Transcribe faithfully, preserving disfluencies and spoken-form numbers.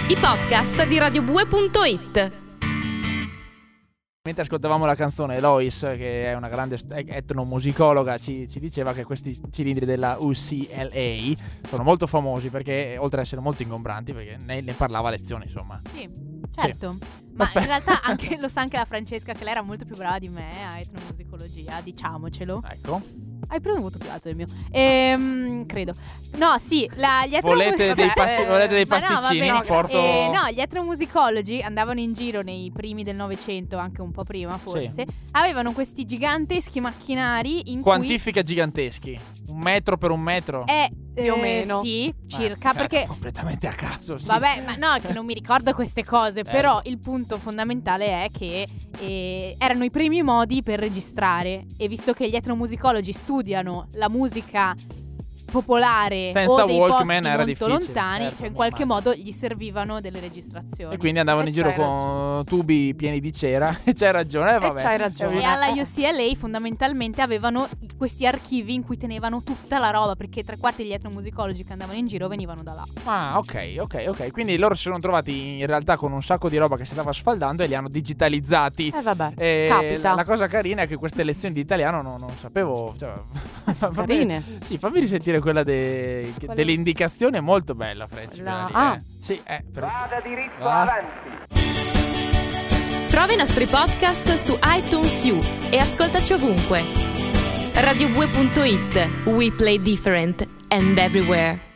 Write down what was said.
i podcast di radio bue punto it. Mentre ascoltavamo la canzone, Lois, che è una grande etnomusicologa, ci, ci diceva che questi cilindri della U C L A sono molto famosi perché, oltre ad essere molto ingombranti, perché ne, ne parlava a lezione, insomma. Sì, certo. Sì. Ma Perfetto. in realtà anche, lo sa anche la Francesca, che lei era molto più brava di me a etnomusicologia, diciamocelo. Ecco. Hai preso più alto del mio. Ehm, credo. No, sì, la, gli Volete dei, pasti- eh, volete dei ma no, pasticcini? vabbè, Porto... eh, no, gli etnomusicologi andavano in giro nei primi del Novecento, anche un po' prima forse. Sì. Avevano questi giganteschi macchinari in Quantifica giganteschi. Un metro per un metro? cui è Più o meno. Sì, circa, Eh, perché completamente a caso, sì. vabbè, ma no, che non mi ricordo queste cose, Certo. però il punto fondamentale è che eh, erano i primi modi per registrare, e visto che gli etnomusicologi studiano la musica popolare Senza o dei Walkman posti era molto difficile, lontani, certo, cioè in mi qualche immagino. modo gli servivano delle registrazioni. E quindi andavano in E giro c'hai con tubi pieni di cera. E c'hai ragione, eh, vabbè. c'hai ragione. E alla U C L A fondamentalmente avevano questi archivi in cui tenevano tutta la roba, perché tre quarti degli etnomusicologi che andavano in giro venivano da là. Ah, ok, ok, ok. Quindi loro si sono trovati in realtà con un sacco di roba che si stava sfaldando e li hanno digitalizzati. Eh vabbè, E capita. la, la cosa carina è che queste lezioni di italiano non, non sapevo. Cioè, fammi- Carine. Sì, fammi risentire quella de- che- Quella- delle indicazioni, è molto bella, Frecci. Quella- quella lì, ah. eh. Sì, eh, per... Vada diritto Ah. avanti. Trova i nostri podcast su iTunes U e ascoltaci ovunque. radio bue punto it. We play different and everywhere.